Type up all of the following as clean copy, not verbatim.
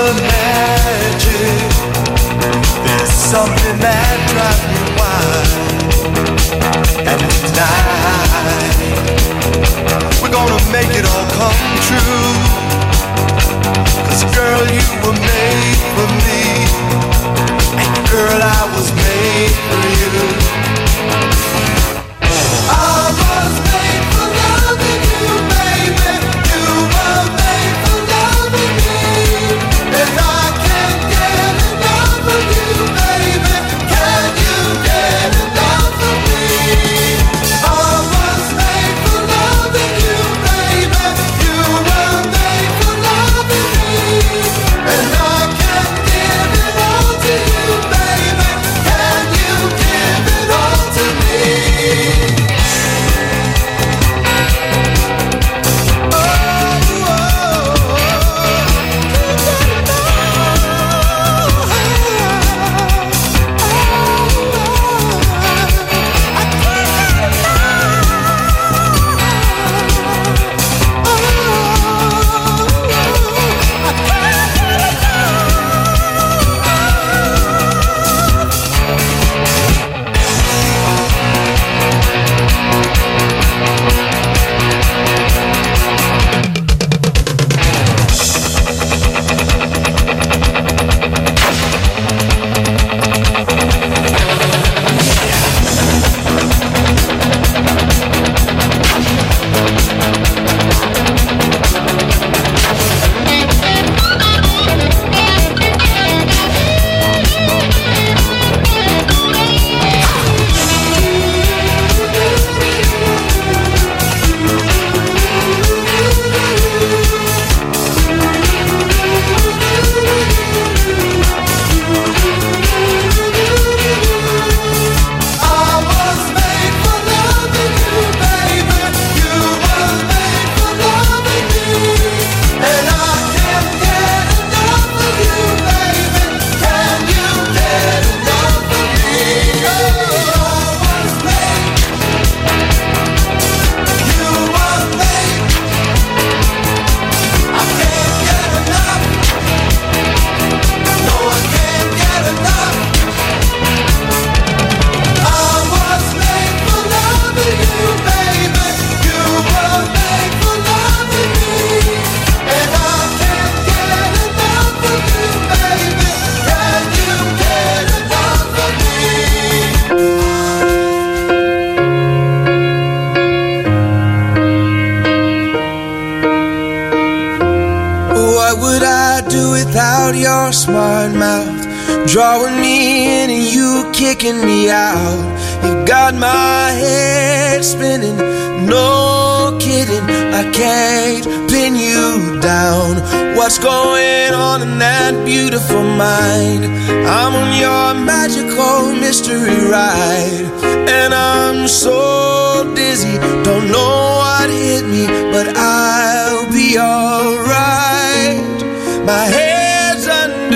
magic. There's something that drives me wild. And tonight we're gonna make it all come true. 'Cause girl, you were made for me, and girl, I was made for you. I was made for loving you, baby. You were made for loving me, and I can't get enough of you, baby. Can you get enough of me? I was made for loving you, baby. You were made for loving me, and I can't give it all to you, baby. Can you give it all to me? Your smart mouth drawing me in and you kicking me out. You got my head spinning, no kidding. I can't pin you down. What's going on in that beautiful mind? I'm on your magical mystery ride, and I'm so dizzy, don't know what hit me, but I'll be alright. My head's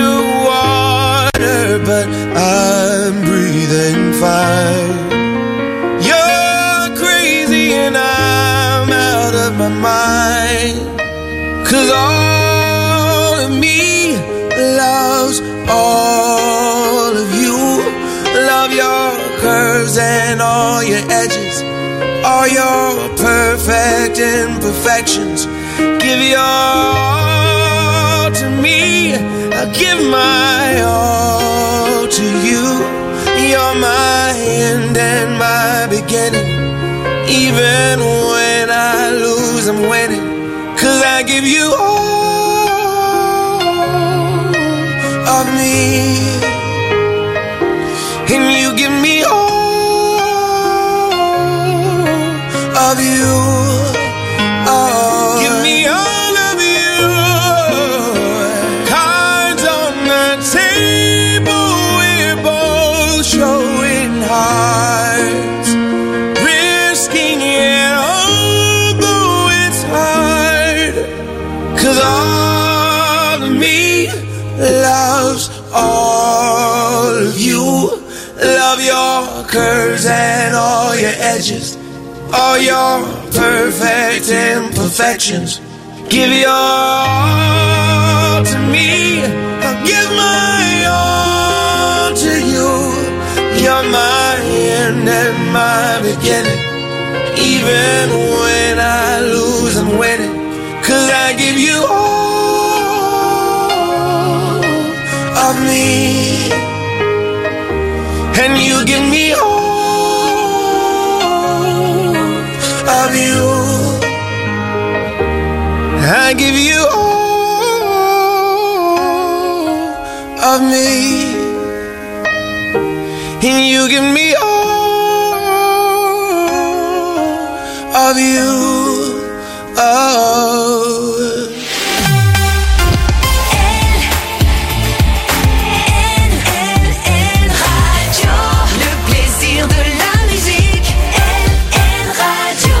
underwater, but I'm breathing fine. You're crazy and I'm out of my mind. 'Cause all of me loves all of you. Love your curves and all your edges, all your perfect imperfections. Give your all to me, I'll give my all to you. You're my end and my beginning. Even when I lose, I'm winning. 'Cause I give you all of me, and you give me all of you. Oh, give me all of you. Cards on the table, we're both showing hearts, risking it although it's hard. 'Cause all of me loves all of you. Love your curves and all your edges, all your perfect imperfections. Give your all to me, I'll give my all to you. You're my end and my beginning. Even when I lose, I'm winning. 'Cause I give you all of me, and you give me all of you. I give you all of me, and you give me all of you. Radio, le plaisir de la musique. LN Radio.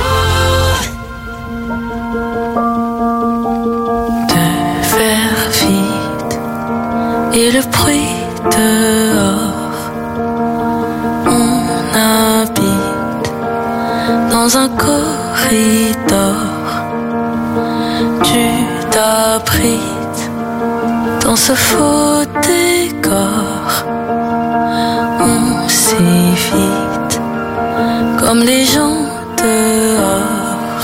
De faire vite et le bruit dehors. On habite dans un corridor. Tu t'abrites dans ce faux décor. On s'évite comme les gens dehors.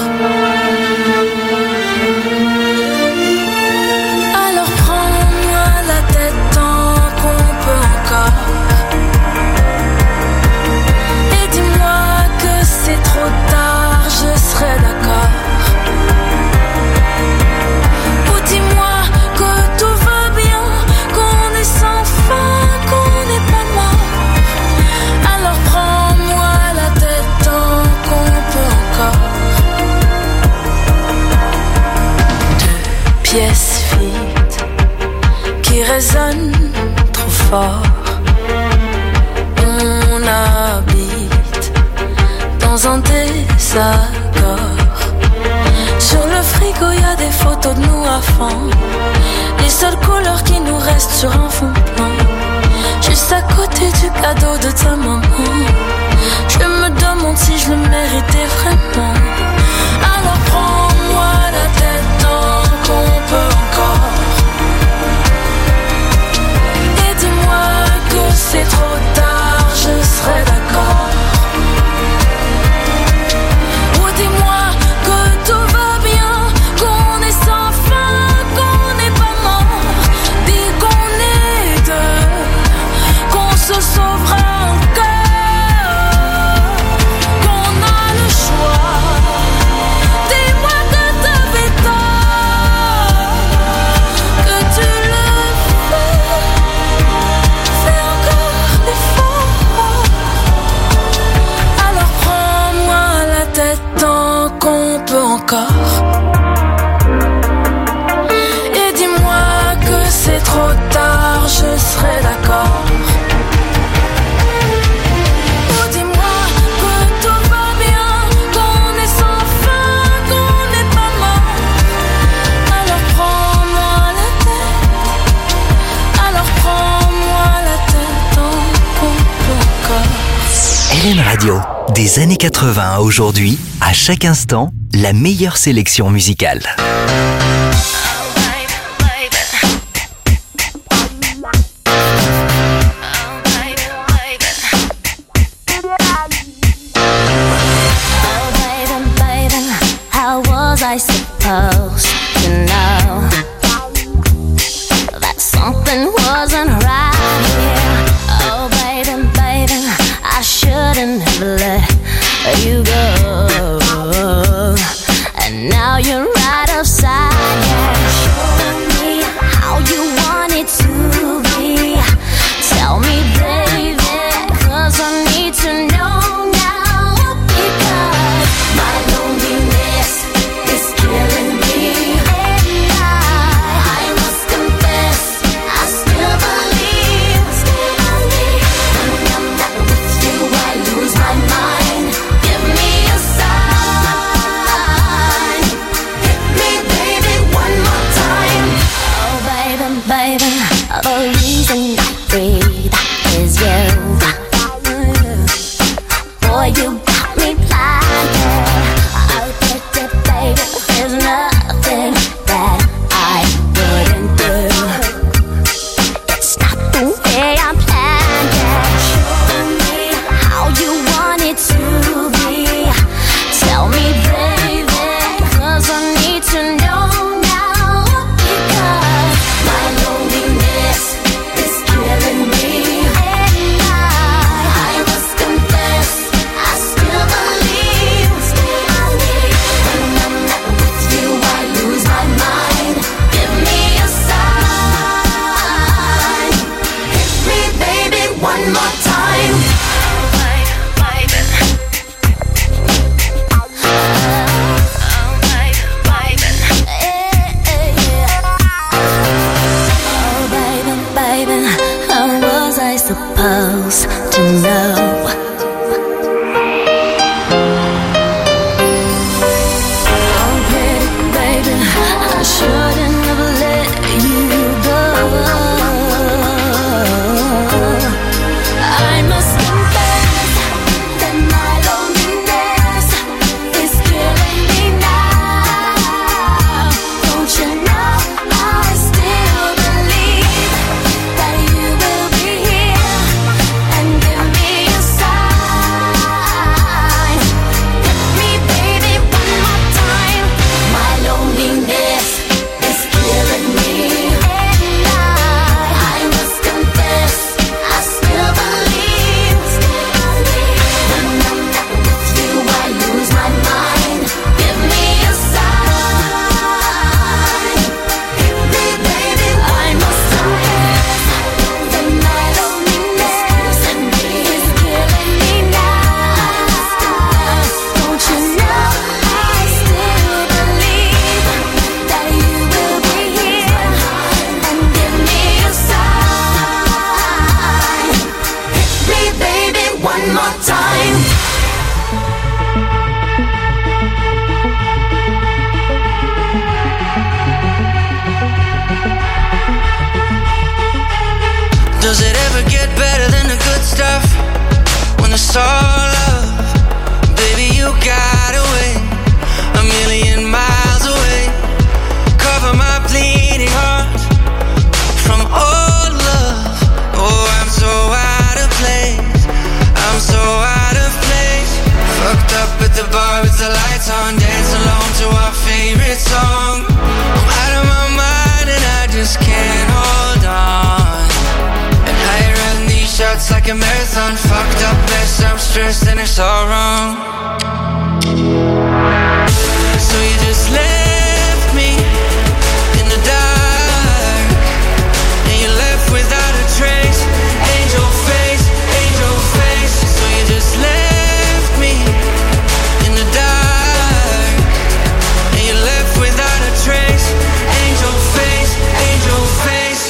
Alors prends-moi la tête tant qu'on peut encore. Et dis-moi que c'est trop tard, je serai d'accord. Ou dis-moi que tout va bien, qu'on est sans fin, qu'on n'est pas mort. Alors prends-moi la tête tant qu'on peut encore. Deux pièces vides qui résonnent trop fort. On habite dans un désaccord. Sur le frigo y a des photos de nous à fond. Les seules couleurs qui nous restent sur un fond blanc. Juste à côté du cadeau de ta maman. Je me demande si je le méritais vraiment. Alors prends-moi la tête tant qu'on peut encore. Et dis-moi que c'est trop tard, je serai d'accord. Ou dis-moi que tout va bien, qu'on est sans fin, qu'on n'est pas mort. Dis qu'on est deux, qu'on se sauvera encore, qu'on a le choix. Dis-moi que t'avais tort, que tu le fais encore l'effort. Alors prends-moi la tête tant qu'on peut encore. Et dis-moi que c'est trop tard, je serai d'accord. Ou dis-moi que tout va bien, qu'on est sans fin, qu'on n'est pas mort. Alors prends-moi la tête. Alors prends-moi la tête tant qu'on peut encore. LN Radio, des années 80 à aujourd'hui, à chaque instant, la meilleure sélection musicale. How was I supposed to know that something wasn't right here? Oh, baby, baby, I shouldn't have let you go. And now you're right upside down. Show me how you want it to be. Tell me, baby, 'cause I need to know now. Because my loneliness is killing me. And I must confess, I still believe. When I'm not with you, I lose my mind. Give me a sign. Hit me, baby, one more time. Oh, baby, baby, the reason I breathe is you. Boy, you got me blinded. Oh, baby, there's nothing one more time. Supposed to know. Oh baby, I shouldn't have let you go. I must confess that my loneliness is killing me now. Don't you know I still believe that you will be here and give me a sign. Hit me, baby, one more time. My loneliness is killing me, and I must confess I still believe. When I'm not with you, I lose my mind. Give me a sign. Hit me, baby, I must confess that my loneliness is killing me now. Don't you know I still believe that you will be here and give me a sign. Hit me, baby, one more time. Does it ever get better than the good stuff? When it's all love, baby, you got away, a million miles away. Cover my bleeding heart from all love. Oh, I'm so out of place, I'm so out of place. Fucked up at the bar with the lights on, dance alone to our favorite song. I'm out of my mind and I just can't hold on. And I run these shots like a marathon. Fucked up mess, I'm stressed and it's all wrong. So you just left me in the dark, and you left without a trace. Angel face, angel face. So you just left me in the dark, and you left without a trace. Angel face, angel face.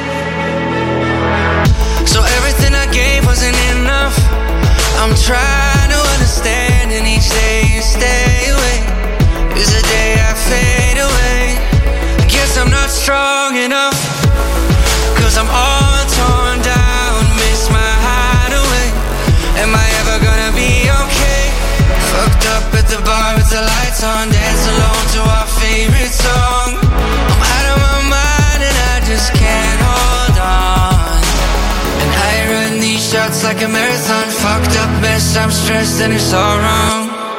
So everything I gave wasn't enough. I'm trying to understand, and each day you stay away is the day I fade away. I guess I'm not strong enough, 'cause I'm all torn down, miss my hideaway. Am I ever gonna be okay? Fucked up at the bar with the lights on, dance alone to our favorite song. I'm out of my mind and I just can't hold on. And I run these shots like a marathon. Fucked up mess, I'm stressed and it's all wrong.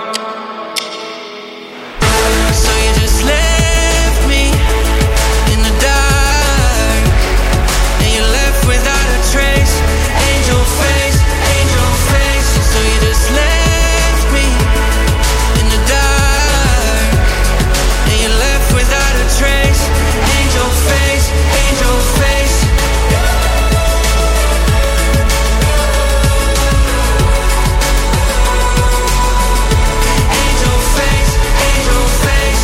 So you just left me in the dark, and you left without a trace. Angel face, angel face. So you just left me in the dark, and you left without a trace. Angel face, angel face. Angel face, angel face.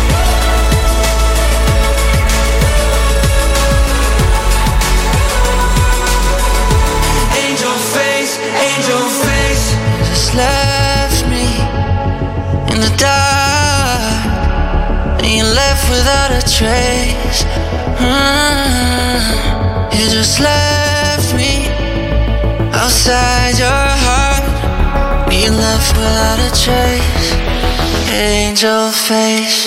Angel face, angel face. Just left me in the dark, and you left without a trace. You just left me outside your heart. You left without a trace. Angel face.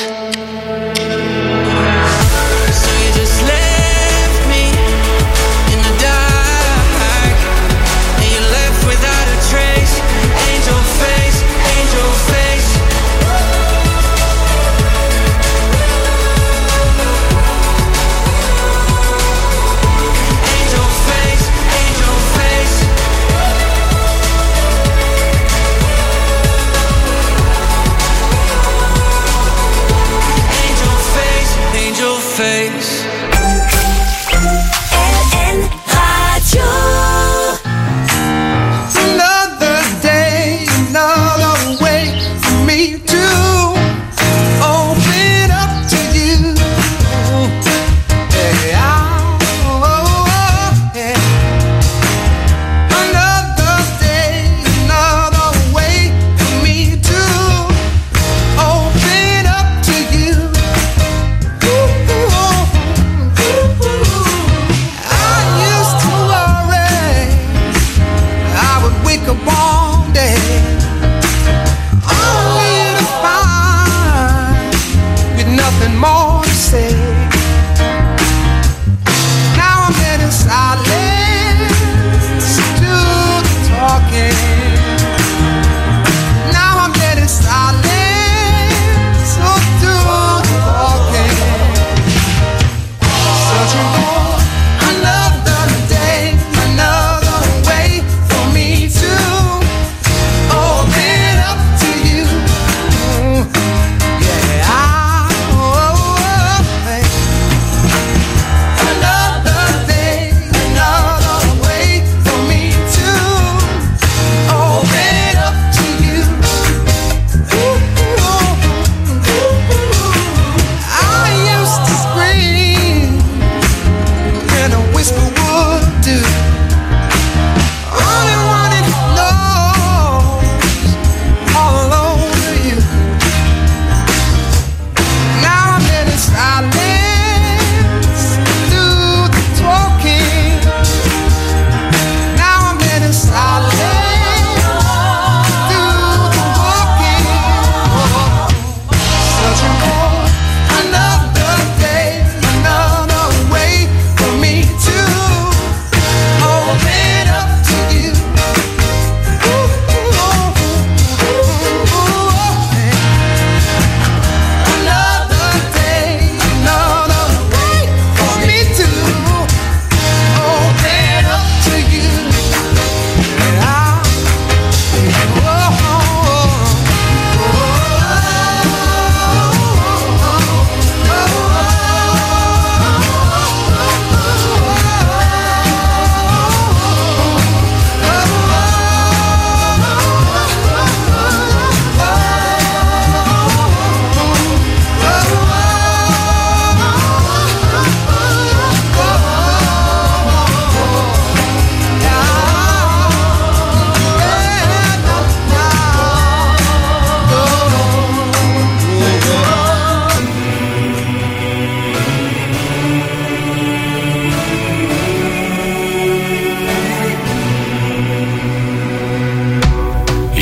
So you just left me in the dark, and you left without a trace. Angel face, angel face. Angel face, angel face.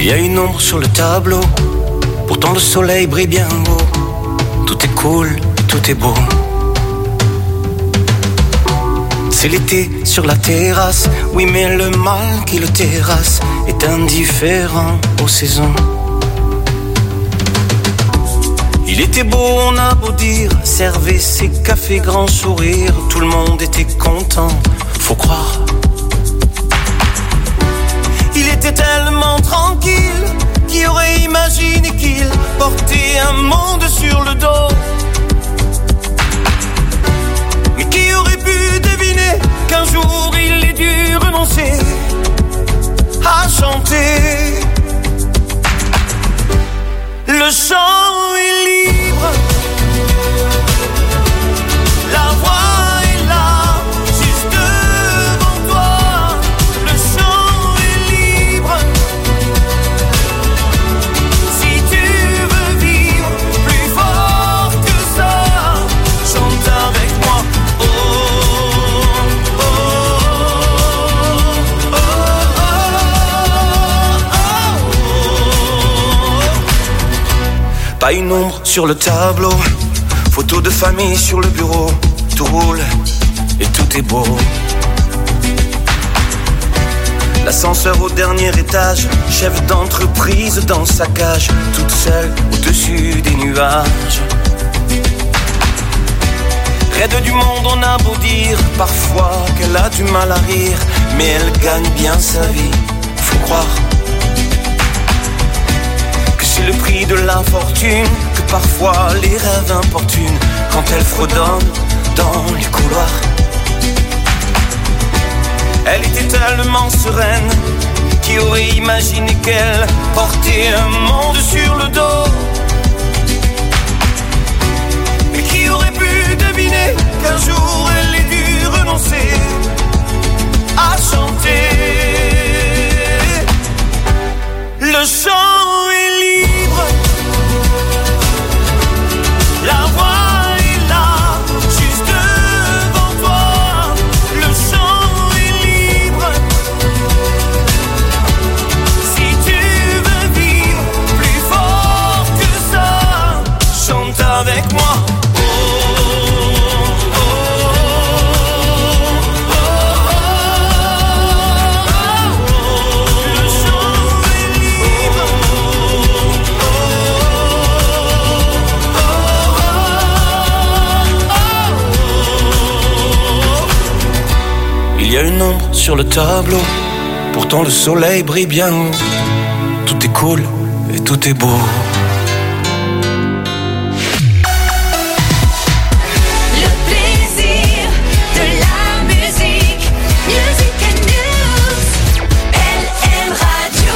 y a une ombre sur le tableau, pourtant le soleil brille bien haut. Tout est cool, tout est beau. C'est l'été sur la terrasse, oui mais le mal qui le terrasse est indifférent aux saisons. Il était beau, on a beau dire, servait ses cafés grand sourire, tout le monde était content, faut croire. Il était tellement tranquille, qui aurait imaginé qu'il portait un monde sur le dos. Mais qui aurait pu deviner qu'un jour il ait dû renoncer à chanter. Le chant est libre, la voix est là, juste devant toi. Le chant est libre, si tu veux vivre plus fort que ça, chante avec moi. Oh, oh, oh, oh, oh, oh. Pas une ombre sur le tableau, photo de famille sur le bureau, tout roule et tout est beau. L'ascenseur au dernier étage, chef d'entreprise dans sa cage, toute seule au-dessus des nuages. Raide du monde, on a beau dire parfois qu'elle a du mal à rire, mais elle gagne bien sa vie, faut croire. Que c'est le prix de l'infortune, que parfois les rêves importunent quand elle fredonne dans les couloirs. Elle était tellement sereine, qui aurait imaginé qu'elle portait un monde sur le dos. Mais qui aurait pu deviner qu'un jour elle ait dû renoncer à chanter. Le chant est libre, la voix est là, juste devant toi. Le chant est libre, si tu veux vivre plus fort que ça, chante avec moi. Oh, oh, oh, oh, oh. Le chant est libre. Il y a une ombre sur le tableau, pourtant le soleil brille bien haut. Tout est cool et tout est beau. Le plaisir de la musique, Music and News, LM Radio.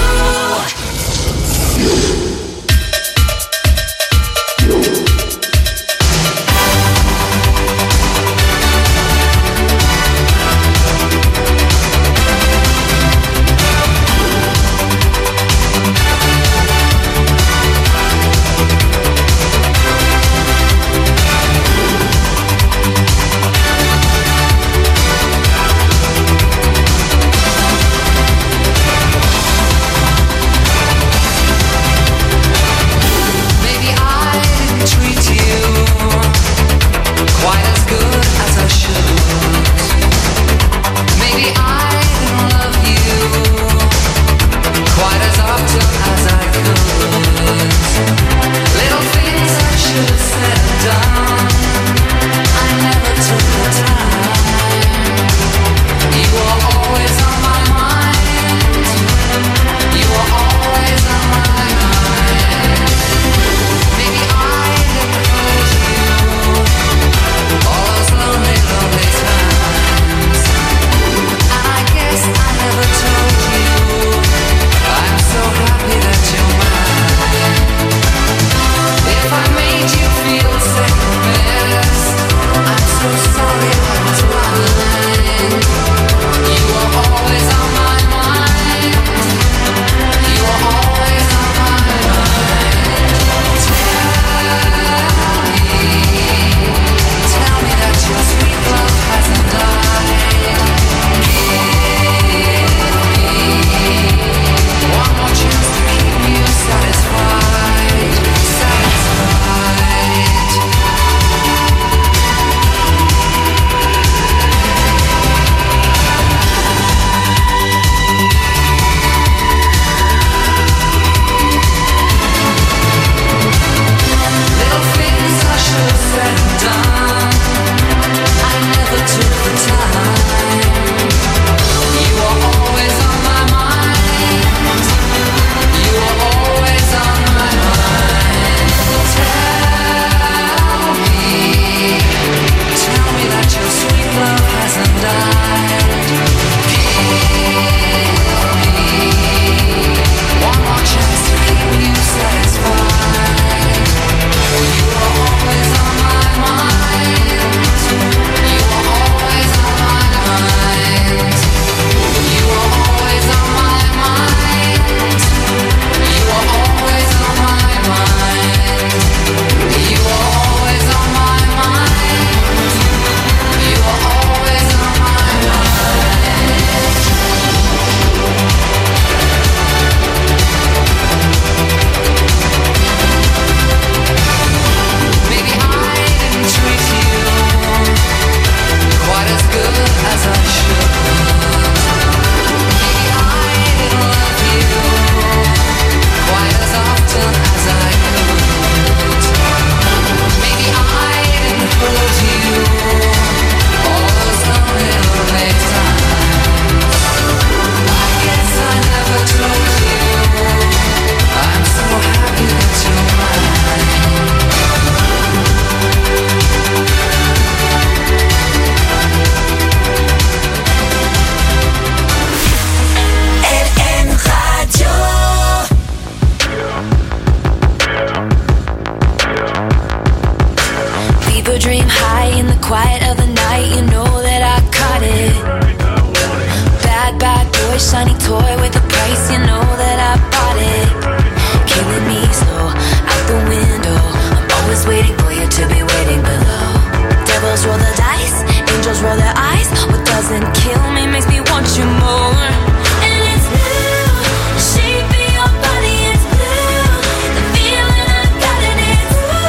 toy, shiny toy with a price, you know that I bought it. Killing me slow, out the window. I'm always waiting for you to be waiting below. Devils roll the dice, angels roll their eyes. What doesn't kill me makes me want you more. And it's blue, the shape of your body is blue. The feeling I got in it's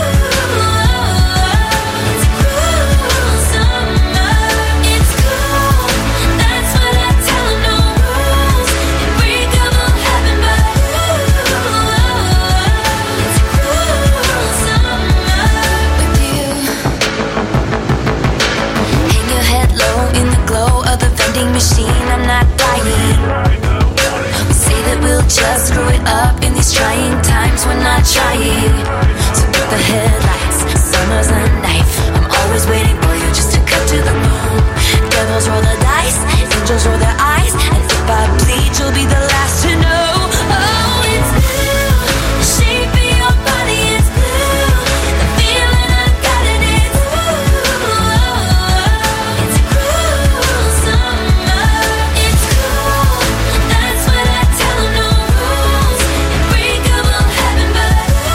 it's a cruel summer. It's cool, that's what I tell 'em, no rules. Unbreakable heaven, but it's a cruel summer with you. Hang your head low in the glow of the vending machine. I'm not dying. We say that we'll just screw it up in these trying times. We're not trying. So put the headlights. Summer's a knife. I'm always waiting for you just to cut to the bone. Devils roll the dice, angels roll their eyes, and if I bleed, you'll be the last to know. Oh, it's blue. The shape of your body is blue. The feeling I got in it's it's a cruel summer. It's cool. That's what I tell 'em, no rules. Unbreakable heaven, but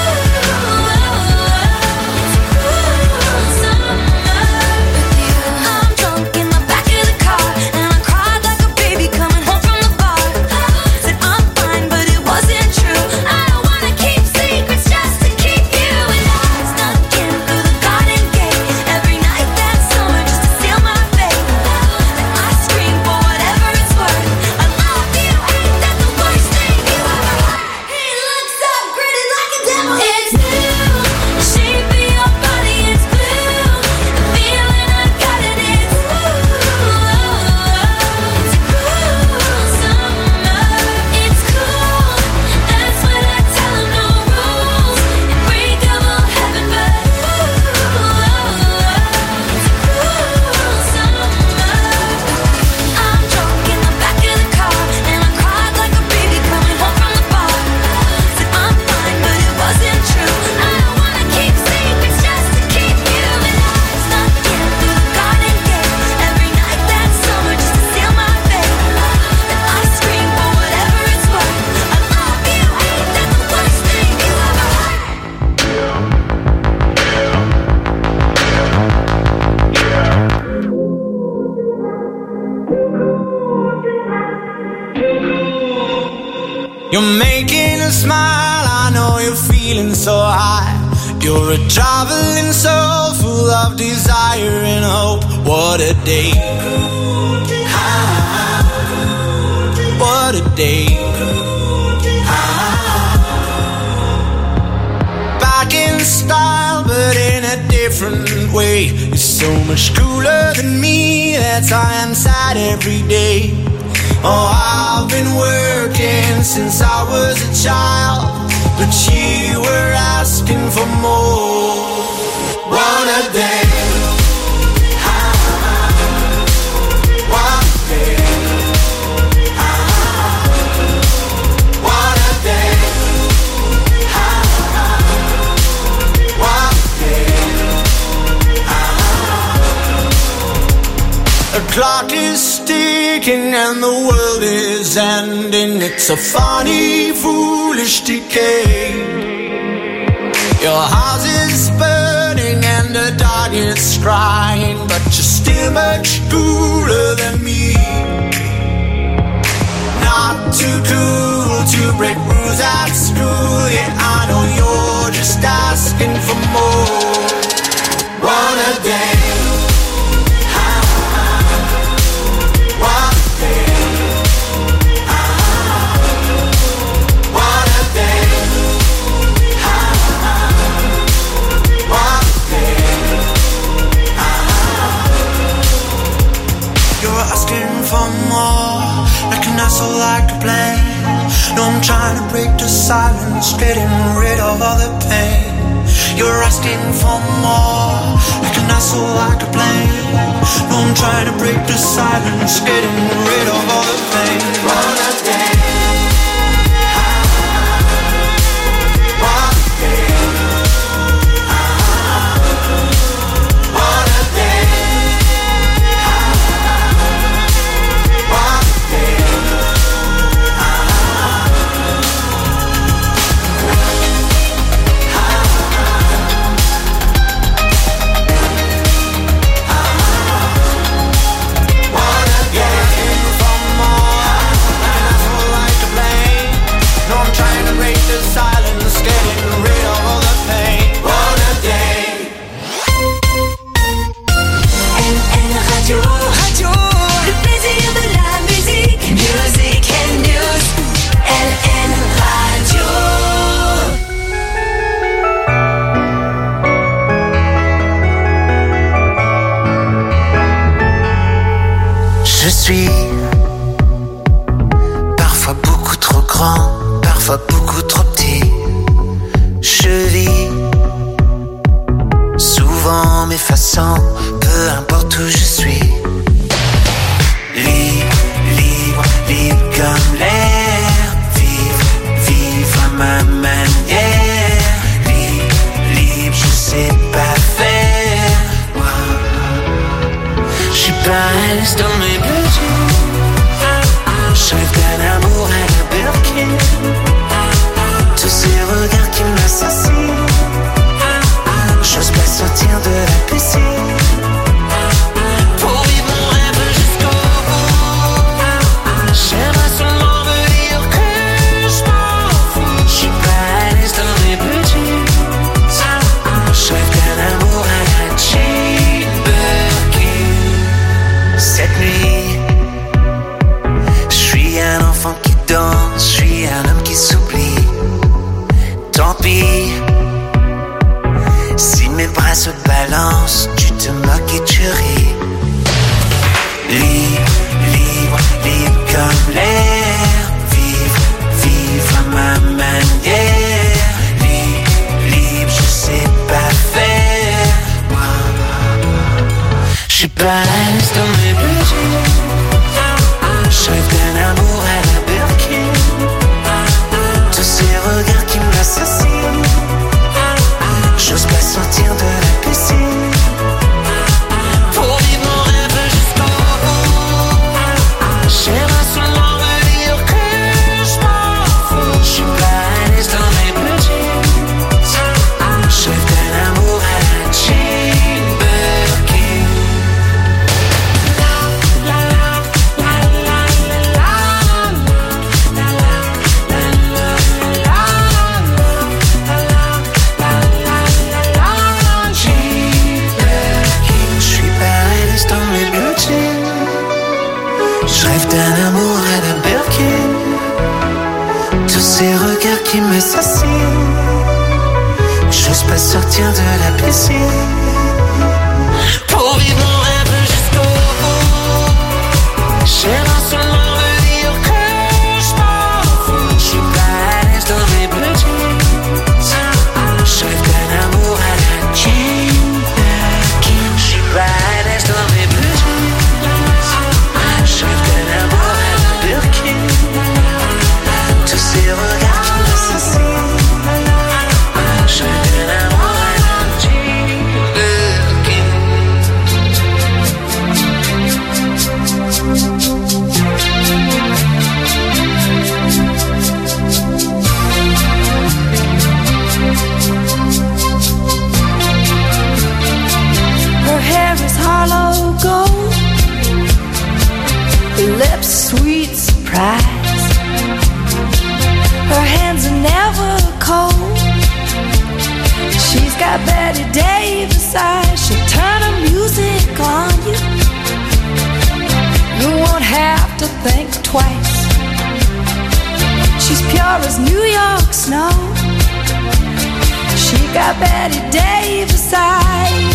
it's a cruel summer with you. I'm drunk in the back of the car, and I cried like a baby coming home from the bar. Said I'm fine, but it wasn't true. I don't wanna keep secrets just to keep you. And I snuck in through the garden gate every night that summer just to seal my fate. And I scream for whatever it's worth. I love you, ain't that the worst thing you ever heard? He looks so pretty like a devil. It's blue, the shape of your body is blue. The feeling I got in it's it's a cruel summer. It's cool, that's what I tell 'em, no rules. Unbreakable heaven, but it's a cruel summer. I'm drunk in the back of the car, and I cried like a baby coming home from the bar. Said I'm fine, but it wasn't true. I don't wanna keep secrets just to keep you. And I snuck in through the garden gate every night that summer just to seal my fate. And I scream for whatever it's worth. I love you, ain't that the worst thing you ever heard? You're making a smile, I know you're feeling so high. You're a traveling soul full of desire and hope. What a day. What a day. Back in style, but in a different way. You're so much cooler than me, that's why I'm sad every day. Oh, I've been working since I was a child, but you were asking for more. What a day. What a day. What a day. What a day. The clock is ticking and the world is ending. It's a funny, foolish decay. Your house is burning and the dog is crying, but you're still much cooler than me. Not too cool to break rules at school. Yeah, I know you're just asking for more. What a day. What a day. What a day. What a day. You're asking for more, making us all like a plane. No, I'm trying to break the silence, getting rid of all the pain. You're asking for more, making us all like a plane. No, I'm trying to break the silence, getting rid of all the pain. What a day. What a day. What a day. What a day. Je suis parfois beaucoup trop grand, parfois beaucoup trop petit. Je vis souvent m'effaçant, peu importe où je suis. Libre, libre, libre comme l'air. Vivre, vivre à ma manière. Libre, libre, je sais pas faire. Je suis pas à l'aise dans mes budgets. Je rêve d'un amour à la Birkin. Tous ces regards qui m'assassinent. J'ose pas sortir de la piscine. Pour vivre mon rêve jusqu'au bout. J'aimerais seulement me dire que je m'en fous. Je suis pas à l'aise dans mes budgets. Je rêve d'un amour à la Jane Birkin. Cette nuit, je suis un enfant qui danse, je suis un homme qui s'oublie. Tant pis, si mes bras se balancent, tu te moques et tu ris. Libre, libre, libre comme l'air. Vivre, vivre à ma manière. Libre, libre, je sais pas faire. Je suis pas à l'aise dans mes budgets. Je rêve d'un amour à la Birkin. Tous ces regards qui m'assassinent. J'ose pas sortir de la piscine. Pour vivre mon rêve jusqu'au bout. J'aimerais seulement me dire que je m'en fous. Je suis pas à l'aise dans mes budgets. Je rêve d'un amour à la Jane Birkin. Je rêve d'un amour à la Birkin. Tous ces regards qui m'assassinent. J'ose pas sortir de la piscine. Pour vivre mon rêve jusqu'au bout. J'aimerais seulement me dire que je m'en fous. Je suis pas à l'aise dans mes budgets. Je rêve d'un amour à la Jane Birkin. Je suis pas à l'aise dans mes budgets. Je rêve d'un amour à la Birkin. Tous ces regards qui m'assassinent. Je rêve d'un amour à la Jane Birkin. Her hair is hollow gold, her lips sweet surprise. Her hands are never cold. She's got Betty Davis eyes. She'll turn her music on you. You won't have to think twice. She's pure as New York snow. She got Betty Davis eyes.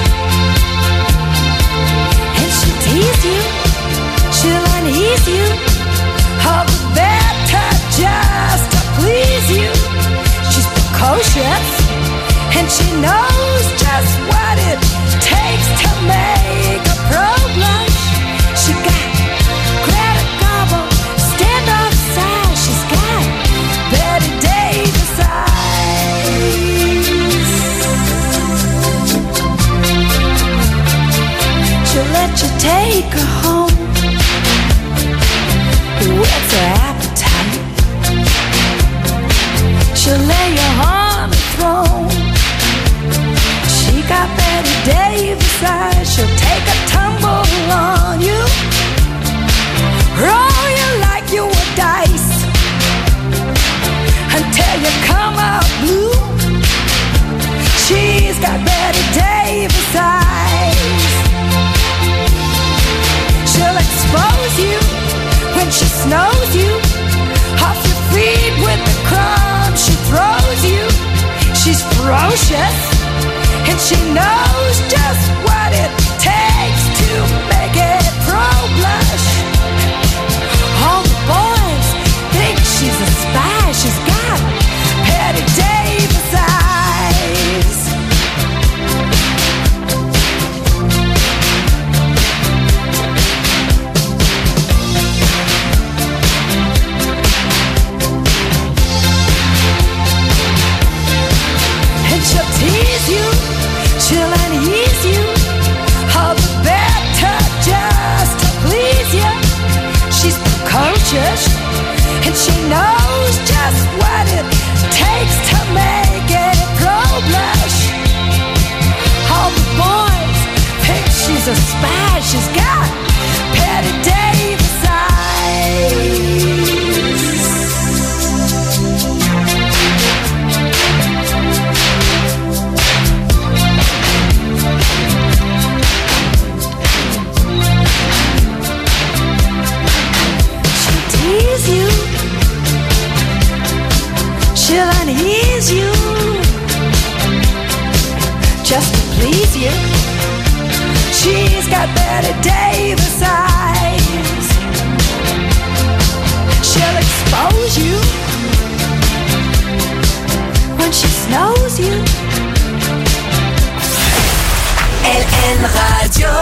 And she'll tease you, she'll unease you, all the better just to please you. She's precocious, and she knows just what it takes to make a pro blush. She got Greta Garbo, standoff size. She's got Betty Davis eyes. She'll let you take her home. What's her appetite? She'll lay you on the throne. She got Betty Davis eyes. She'll take a tumble on you, roll you like you were dice, until you come out blue. She's got Betty Davis eyes. She'll expose you when she snows you, off your feet with the crumbs she throws you. She's ferocious, and she knows just what it takes to make it pro blush. All the boys think she's a spy. She's got Patty Davis eyes. And she'll tease you, she'll unease you, all the better just to please you. She's precocious, and she knows just what it takes to make a pro blush. All the boys think she's a spy. She's got Patty Davis eyes. You. She'll unease you just to please you. She's got Betty Davis eyes. She'll expose you when she snows you. LN Radio.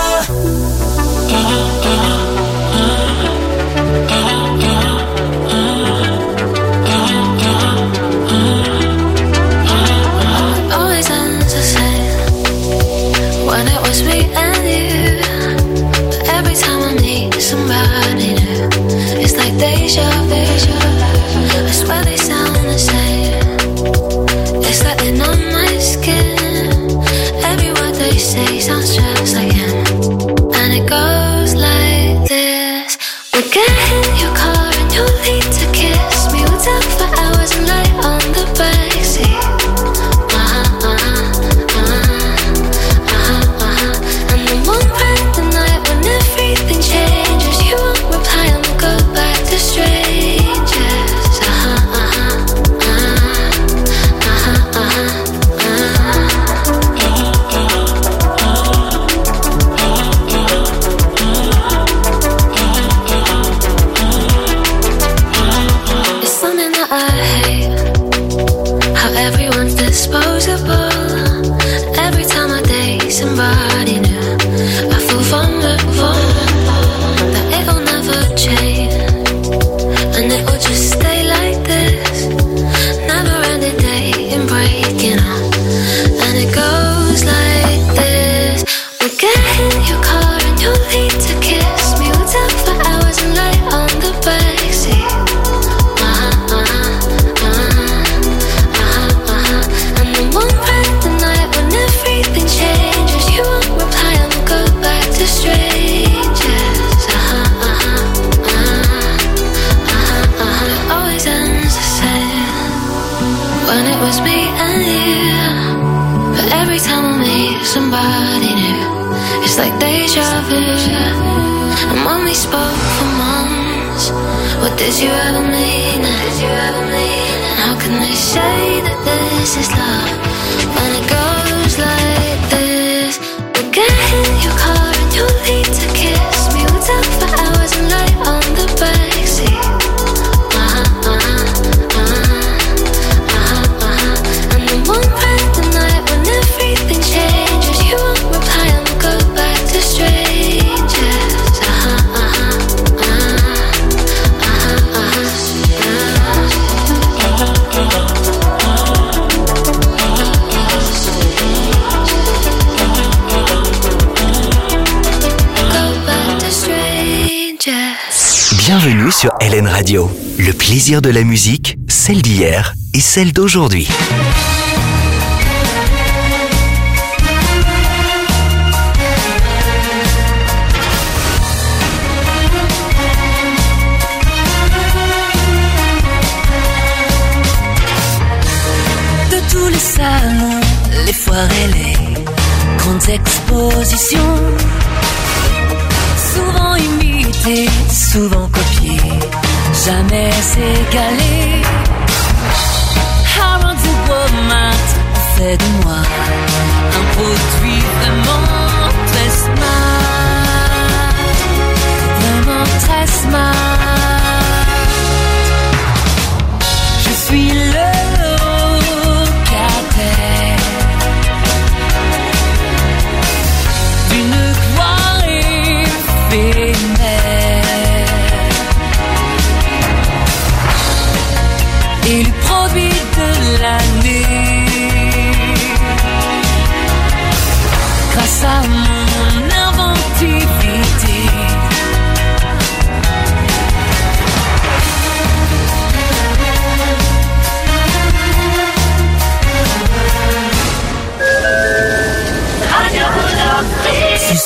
Always ends the same when it was me and you. But every time I meet somebody new, it's like deja vu. I swear they sound the same. It's like they're on my skin. Every word they say sounds just like him. And it goes like this. We'll get in your car and you'll need to kiss me. We'll talk for hours and lie on the backseat. And then one random night when everything changes, you won't reply and we'll go back to strangers. It's something that I hate, how everyone's disposable. Every time I date somebody new, I feel vulnerable, that it'll never change, and it will just stay like this. Never ending dating, breaking up, and it goes like this. We'll get in your car and you'll need to kiss me. We'll talk for hours and lie on the backseat. And then one random night when everything changes, you won't reply and we'll go back to strangers. It always ends the same when it was me and you. But every time I meet somebody new, it's like deja vu. And when we spoke for months, what did you ever mean? And how can they say that this is love when it goes like this? We'll get in your car and you'll need to kiss me. We'll talk for hours and lie on the backseat. And then one random night when everything changes, you won't reply and we'll go back to strangers. Go back to strangers. Bienvenue sur LN Radio. Le plaisir de la musique, celle d'hier et celle d'aujourd'hui. De tous les salons, les foires et les grandes expositions, souvent imité, souvent copié, jamais égalé. Around the World Mart, on fait de moi un produit vraiment très smart.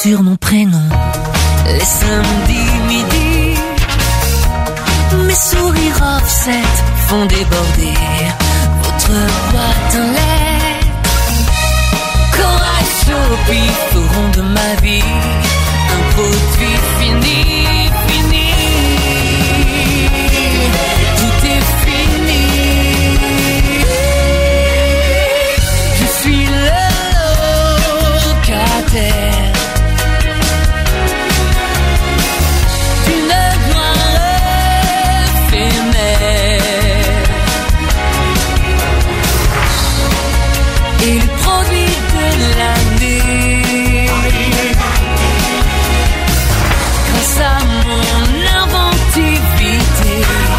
sur mon prénom. Les samedis midi, mes sourires offset font déborder votre boîte en lettres. Corail Sophie feront de ma vie un produit fini, fini. Tout est fini. Je suis le locataire d'une gloire éphémère et le produit de l'année. Grâce à mon inventivité,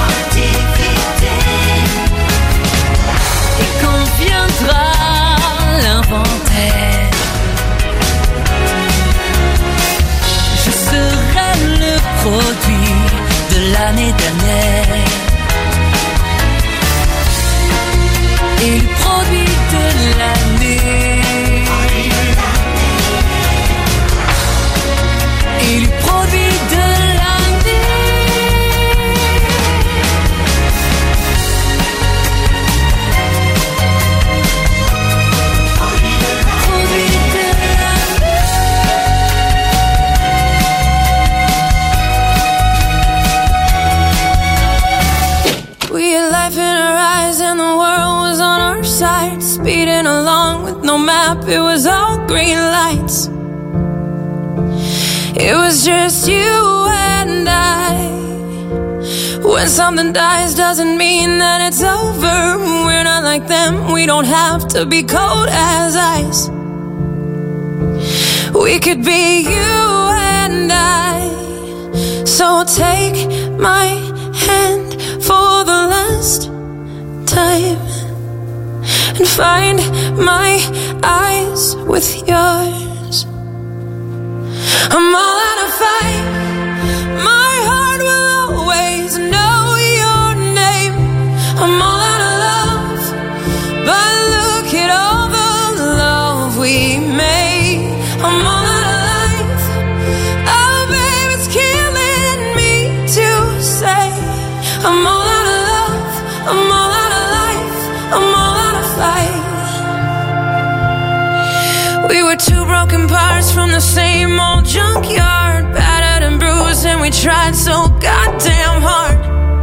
et quand viendra l'inventaire, je serai le produit de l'année dernière et le produit de l'année. Et le produit de l'année. Produit de l'année. We had life in our eyes and the world was on our side. Speeding along with no map, it was all green lights. It was just you and I. When something dies doesn't mean that it's over. We're not like them, we don't have to be cold as ice. We could be you and I. So take my hand for the last time and find my eyes with yours. I'm all out of fight. My heart will always know your name. I'm all out of love, but look at all the love we made. I'm all out of life. Oh, babe, it's killing me to say. I'm all out of love. I'm all out of life. I'm all out of fight. We were two broken parts from the same old junkyard, battered and bruised, and we tried so goddamn hard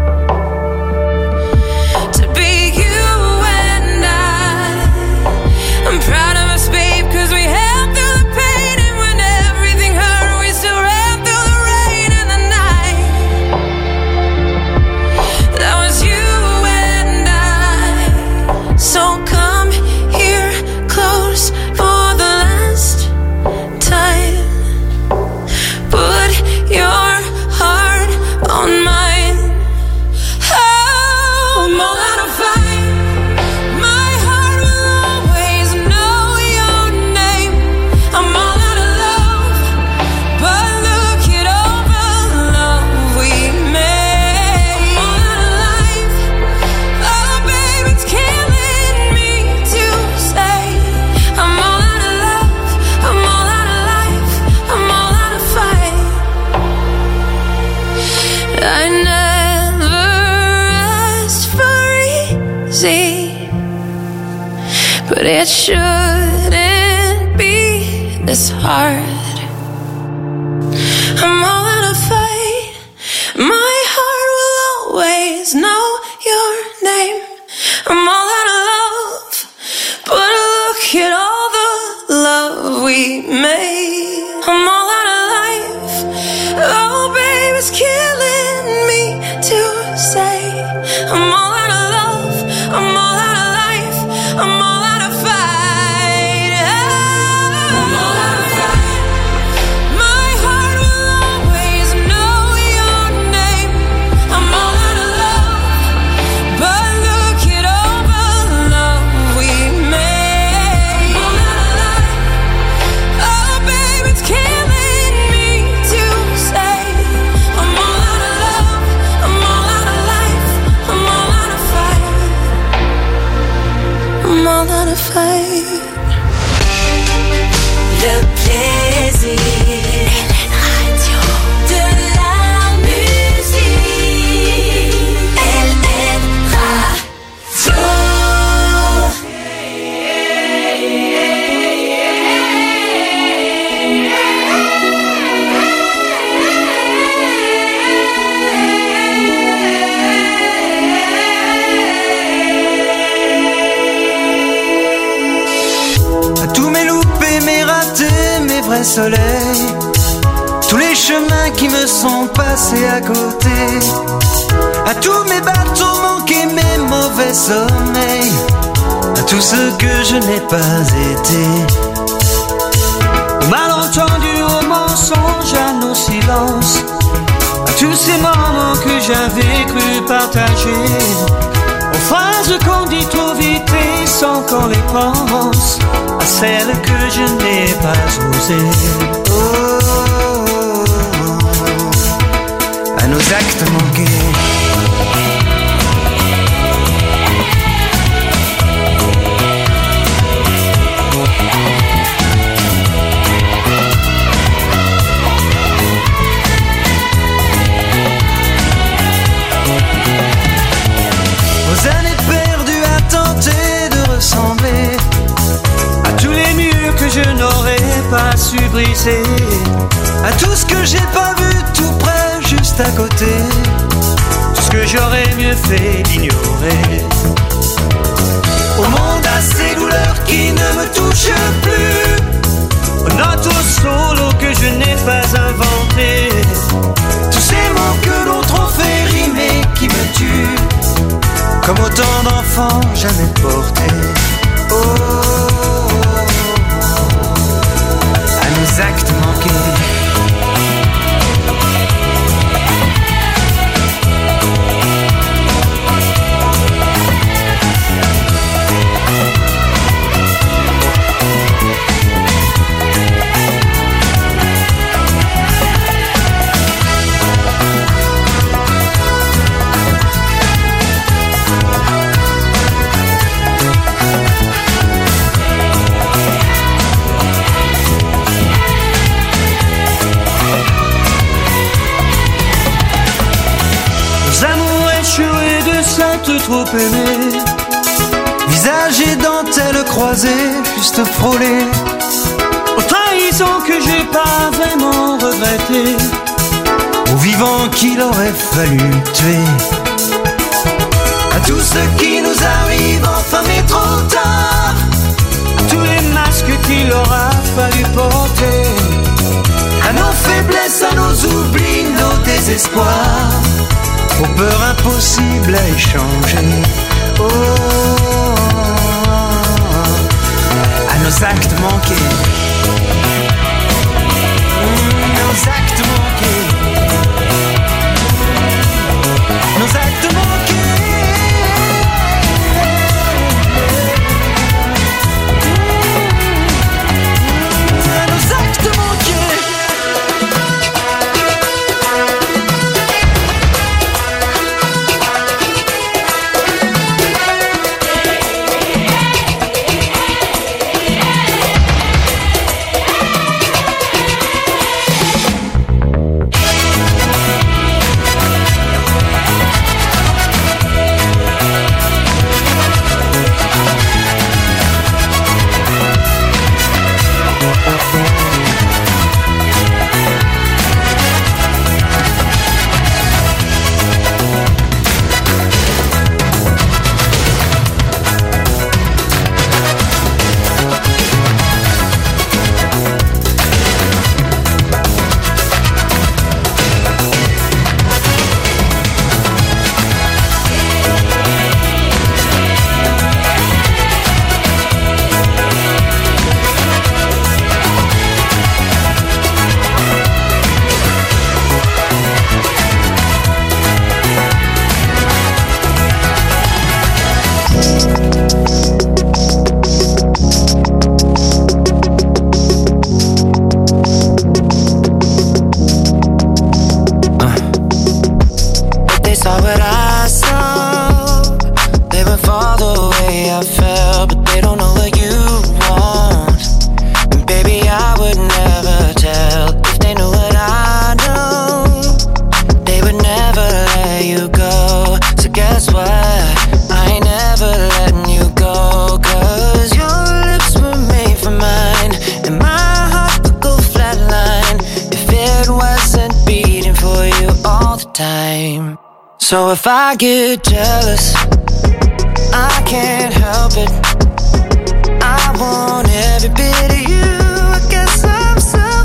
to be you and I. I'm proud of us, babe, cause we held through the pain, and when everything hurt, we still ran through the rain and the night. That was you and I. So come here close for the last time. Put your heart on mine. Oh, I'm all out of fight. My heart will always know your name. I'm all out of love, but look at all the love we made. I'm all out of life. Oh, babe, it's killing me to say. I'm all out of love. I'm all out of life. I'm all out of fight. I never asked for easy, but it shouldn't be this hard. I'm all out of fight. My heart will always know your name. I'm all out of love, but look at all the love we made. I'm all out of life. Oh, babe, it's killing me to say. I'm all out of love. I'm all out of life. I'm all out of fight. I'm all out of fight. My heart will always know your name. I'm all out of love, but look at all the vrai soleil. Tous les chemins qui me sont passés à côté, à tous mes bateaux manqués, mes mauvais sommeils, à tout ce que je n'ai pas été. Aux malentendus, aux mensonges, à nos silences, à tous ces moments que j'avais cru partager, aux phrases qu'on dit trop vite et sans qu'on les pense, à celles que je n'ai pas osées. À nos actes manqués. Aux années perdues à tenter de ressembler à tous les murs que je n'aurais pas su briser, à tout ce que j'ai pas vu tout près, juste à côté, tout ce que j'aurais mieux fait d'ignorer. Au monde à ces douleurs qui ne me touchent plus, aux notes au solo que je n'ai pas inventé, tous ces mots que l'autre ont fait rimer qui me tuent, comme autant d'enfants jamais portés. Oh, à nos actes manqués. Trop aimé, visage et dentelle croisée, juste frôlée, aux trahisons que j'ai pas vraiment regrettées, aux vivants qu'il aurait fallu tuer, à tout ce qui nous arrive enfin mais trop tard, à tous les masques qu'il aura fallu porter, à nos faiblesses, à nos oublis, nos désespoirs, aux peurs impossibles à échanger. Oh, à nos actes manqués. Nos actes manqués. Nos actes manqués. À nos actes manqués. So if I get jealous, I can't help it. I want every bit of you. I guess I'm so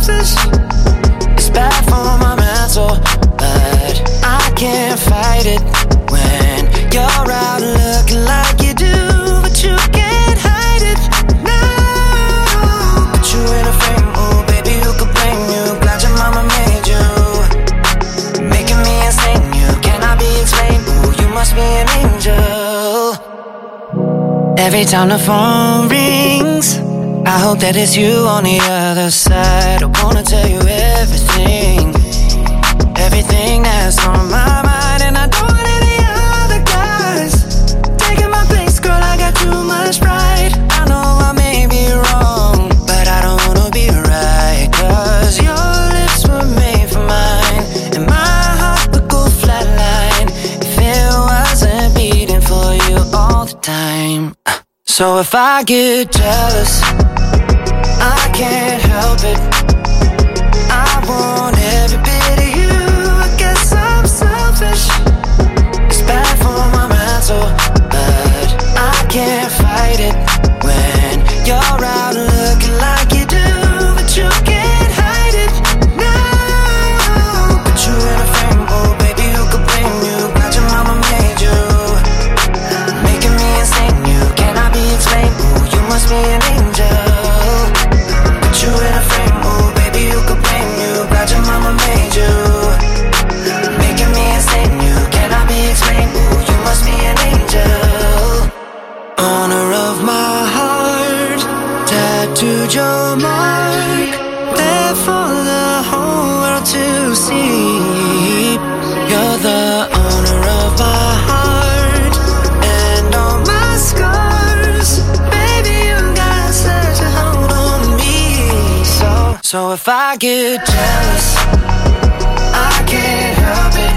Every time the phone rings, I hope that it's you on the other side. I wanna tell you everything, everything that's on my mind. And I don't want any other guys taking my place, girl, I got too much pride. I know I may be wrong, but I don't wanna be right. Cause your lips were made for mine, and my heart would go flatline if it wasn't beating for you all the time. So if I get jealous, I can't help it. I want every bit of you. I guess I'm selfish. It's bad for my mental, but I can't fight it when you're out looking like you do, but you can't hide it. No, put you in a frame, oh baby, who could blame you? Glad your mama made you, making me insane. You cannot be explained. Ooh, you must be an angel. Put you in a frame, oh baby, who could blame you? Glad your mama made you, making me insane. You cannot be explained. Ooh, you must be an angel. Owner of my heart, tattooed your mark, there for the whole world to see. You're the owner of my heart and all my scars. Baby, you got such a hold on me. So if I get jealous, I can't help it.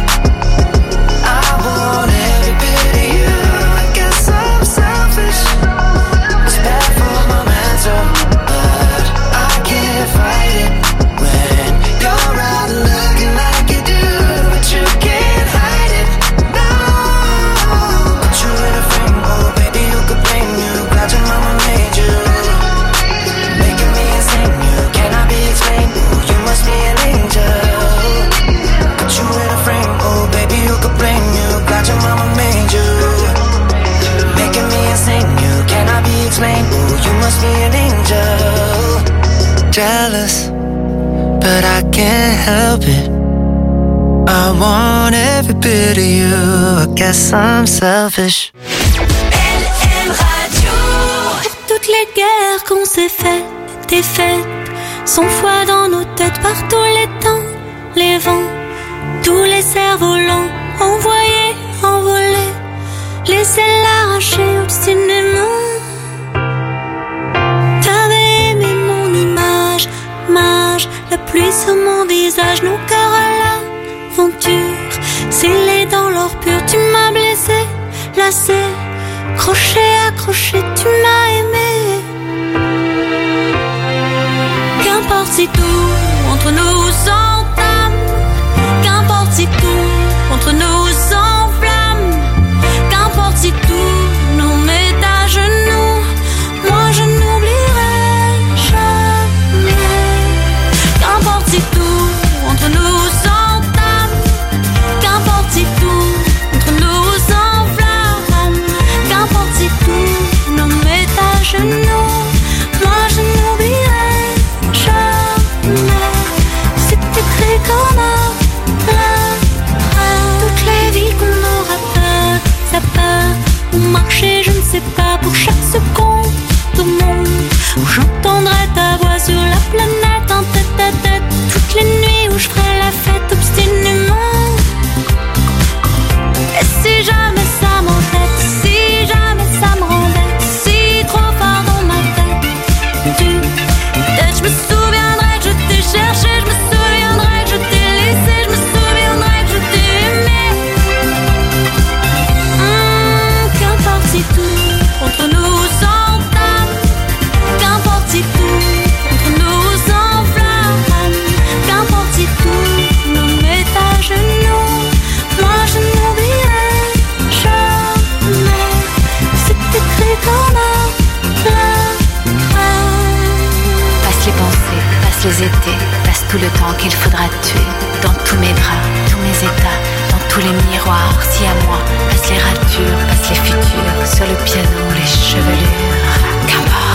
I want every bit of you. I guess I'm selfish. It's bad for my mental, but I can't fight it when you're out looking like you do, but you can't hide it. No, put you in a frame, oh baby, who could blame you? Glad your mama made you, making me insane. You cannot be explained. Ooh, you must be an angel. Put you in a frame, oh baby, who could blame you? Glad your mama made you, making me insane. You cannot be explained. Ooh, you must be an angel. Jealous, but I can't help it. I want every bit of you. I guess I'm selfish. LM Radio. Toutes les guerres qu'on s'est faites, des fêtes, 100 fois dans nos têtes, par tous les temps, les vents, tous les cerfs-volants, envoyés, envolés, laissez l'arracher obstinément. T'avais aimé mon image, mage, la pluie sur mon visage, nos cœurs à l'aventure, scellés dans l'or pur, tu m'as blessé, lassé, crochet, accroché, tu m'as aimé. Qu'importe si tout entre nous s'entame, qu'importe si tout entre nous s'enflamme, qu'importe si tout nous met à genoux, moi je n'oublierai jamais. Qu'importe si tout entre nous s'entame, qu'importe si tout entre nous s'enflamme, qu'importe si tout nous met à genoux, moi je n'oublierai jamais. C'est écrit comme un toutes les vies qu'on aura peur, ça part ou marcher, je ne sais pas, pour chaque seconde au monde où j'entendrai ta voix sur la planète en tête à tête, toutes les nuits où je ferai la fête obstinément. Et si jamais ça m'embête, si jamais ça me rendait si trop fort dans ma tête, peut-être je me souviendrai que je t'ai cherché, je me souviendrai que je t'ai laissé, je me souviendrai que je t'ai aimé. Qu'importe si tout entre nous s'entame, qu'importe si tout entre nous s'enflamme, qu'importe si tout nous met à genoux, moi je n'oublierai jamais. C'est écrit comme un passe les pensées, passe les étés, passe tout le temps qu'il faudra tuer, dans tous mes draps, tous mes états, dans tous les miroirs, si à moi, passe les ratures, passe les futurs, sur le piano, les chevelures, qu'importe.